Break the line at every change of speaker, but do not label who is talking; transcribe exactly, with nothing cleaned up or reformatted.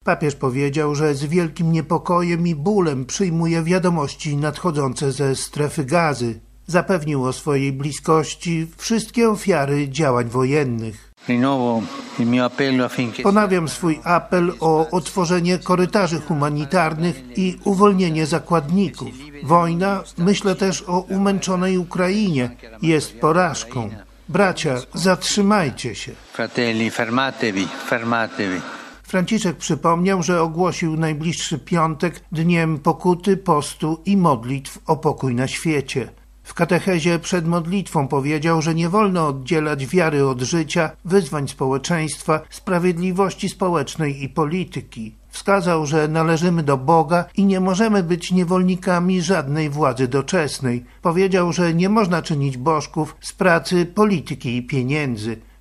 Papież powiedział, że z wielkim niepokojem i bólem przyjmuje wiadomości nadchodzące ze strefy Gazy. Zapewnił o swojej bliskości wszystkie ofiary działań wojennych. Ponawiam swój apel o otworzenie korytarzy humanitarnych i uwolnienie zakładników. Wojna, myślę też o umęczonej Ukrainie, jest porażką. Bracia, zatrzymajcie się.
Fratelli, fermatevi, fermatevi.
Franciszek przypomniał, że ogłosił najbliższy piątek dniem pokuty, postu i modlitw o pokój na świecie. W katechezie przed modlitwą powiedział, że nie wolno oddzielać wiary od życia, wyzwań społeczeństwa, sprawiedliwości społecznej i polityki. Wskazał, że należymy do Boga i nie możemy być niewolnikami żadnej władzy doczesnej. Powiedział, że nie można czynić bożków z pracy, polityki i pieniędzy.